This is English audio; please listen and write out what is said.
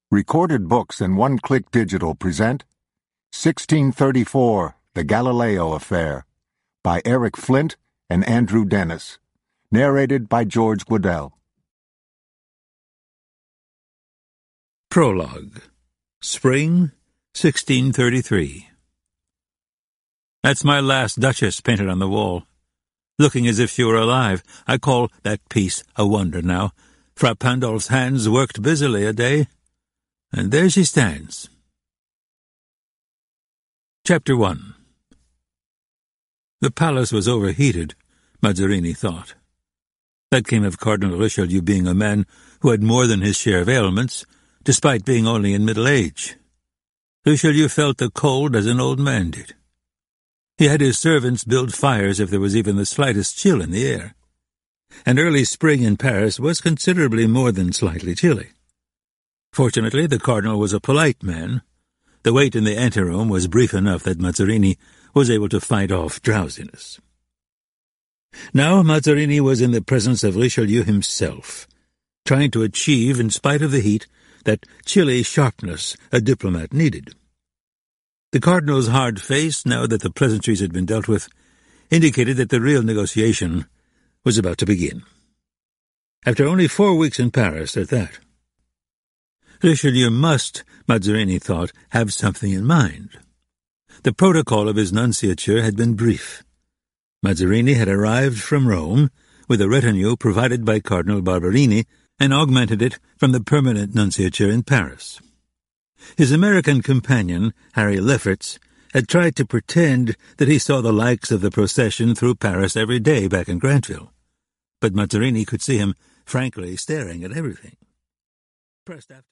Recorded Books and One Click Digital present 1634, The Galileo Affair, by Eric Flint and Andrew Dennis. Narrated by George Guedel. Prologue. Spring, 1633. That's my last Duchess painted on the wall. Looking as if she were alive. I call that piece a wonder now. Fra Pandolf's hands worked busily a day, and there she stands. Chapter 1. The palace was overheated, Mazarini thought. That came of Cardinal Richelieu being a man who had more than his share of ailments, despite being only in middle age. Richelieu felt the cold as an old man did. He had his servants build fires if there was even the slightest chill in the air. And early spring in Paris was considerably more than slightly chilly. Fortunately, the cardinal was a polite man. The wait in the anteroom was brief enough that Mazarini was able to fight off drowsiness. Now Mazarini was in the presence of Richelieu himself, trying to achieve, in spite of the heat, that chilly sharpness a diplomat needed. The cardinal's hard face, now that the pleasantries had been dealt with, indicated that the real negotiation was about to begin. After only 4 weeks in Paris, at that. Richelieu must, Mazarini thought, have something in mind. The protocol of his nunciature had been brief. Mazarini had arrived from Rome with a retinue provided by Cardinal Barberini and augmented it from the permanent nunciature in Paris. His American companion, Harry Lefferts, had tried to pretend that he saw the likes of the procession through Paris every day back in Grantville, but Mazarini could see him frankly staring at everything. Pressed after